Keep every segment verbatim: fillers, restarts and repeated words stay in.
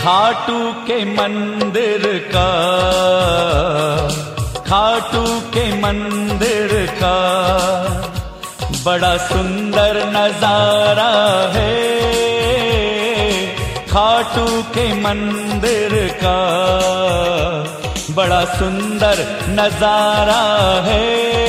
खाटू के मंदिर का, खाटू के मंदिर का बड़ा सुंदर नजारा है। खाटू के मंदिर का बड़ा सुंदर नजारा है।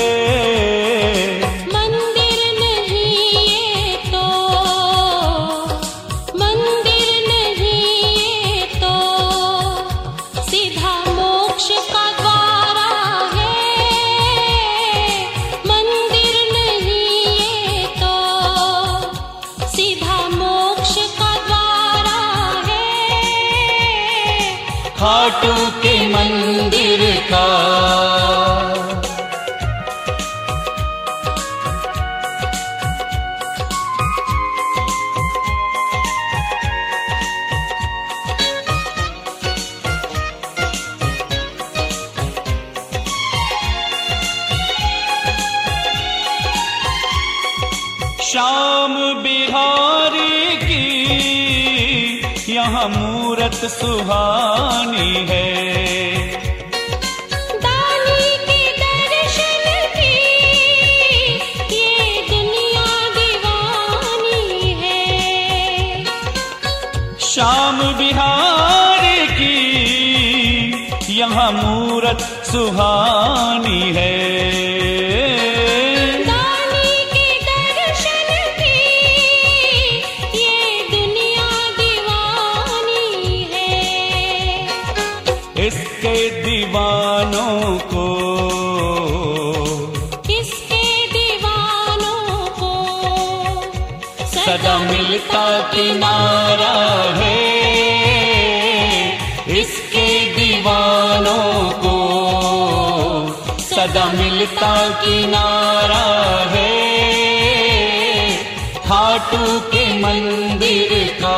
खाटू के मंदिर का श्याम बिहारी की यहाँ मूरत सुहानी है। दानी के दर्शन की ये दुनिया दीवानी है। श्याम बिहारी की यहाँ मूरत सुहानी है। इसके दीवानों को, इसके दीवानों को सदा मिलता किनारा है। इसके दीवानों को सदा मिलता किनारा है। खाटू के मंदिर का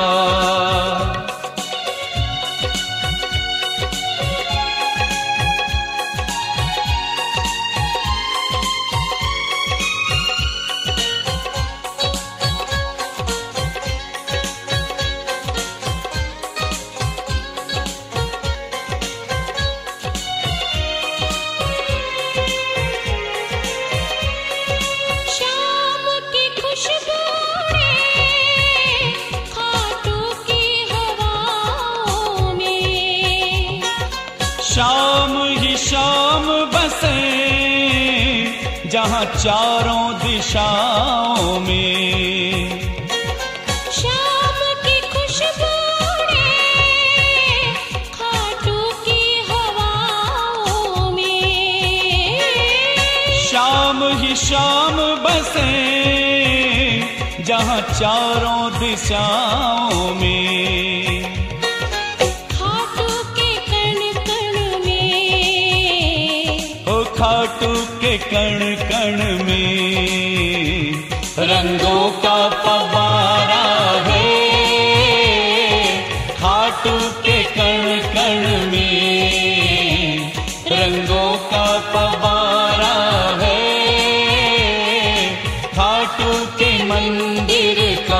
शाम ही शाम बसे जहाँ चारों दिशाओं में। शाम की खुशबू खाटू की हवाओं में। शाम ही शाम बसे जहाँ चारों दिशाओं में। खाटू के कण कण में रंगों का फव्वारा है। खाटू के कण कण में रंगों का फव्वारा है। खाटू के मंदिर का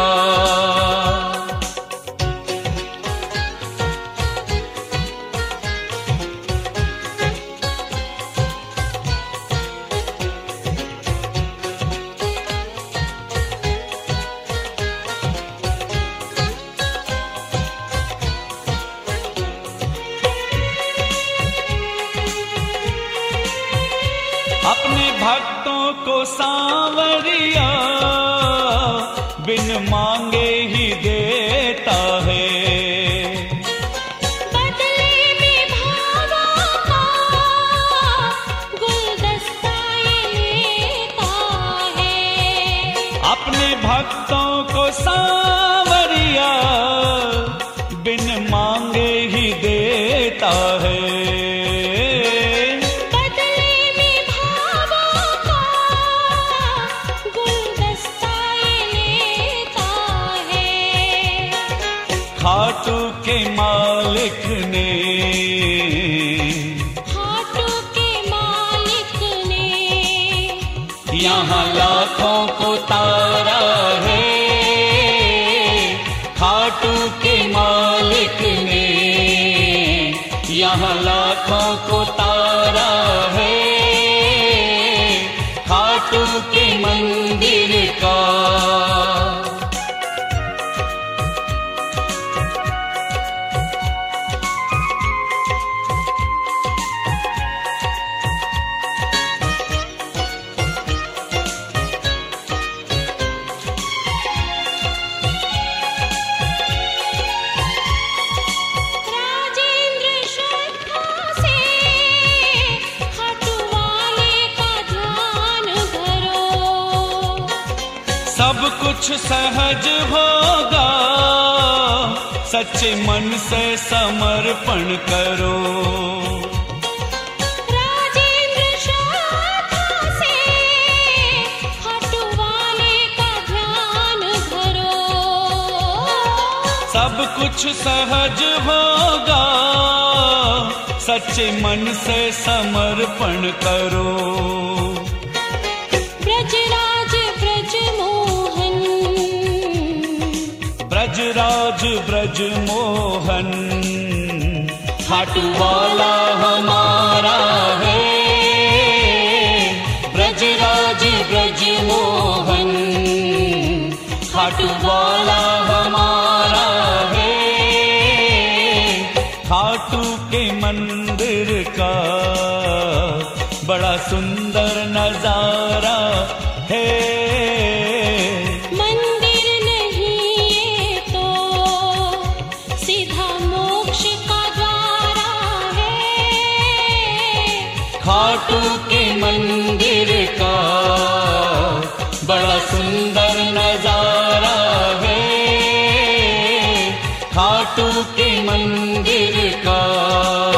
अपने भक्तों को सांवरिया बिन मांगे ही देता है। बदले में भावों का गुलदस्ता लेता है। अपने भक्तों को सांवरिया बिन मांगे ही देता है। खाटू के मालिक ने, खाटू के मालिक ने यहाँ लाखों को तारा है। खाटू के मालिक ने खाटू के मंदिर का। राजेंद्र श्रद्धा से खाटू वाले का ध्यान धरो। सब कुछ सहज होगा, सच्चे मन से समर्पण करो। राजेंद्र श्रद्धा से खाटू वाले का ध्यान धरो। सब कुछ सहज होगा, सच्चे मन से समर्पण करो। ब्रजराज ब्रजमोहन, ब्रजराज ब्रजमोहन, खाटू वाला हमारा है। ब्रजराज ब्रजमोहन, खाटू वाला हमारा है। खाटू के मंदिर का बड़ा सुंदर नजारा है। मंदिर नहीं ये तो सीधा मोक्ष का द्वारा है। खाटू के मंदिर का बड़ा सुंदर नजारा है। खाटू के मंदिर का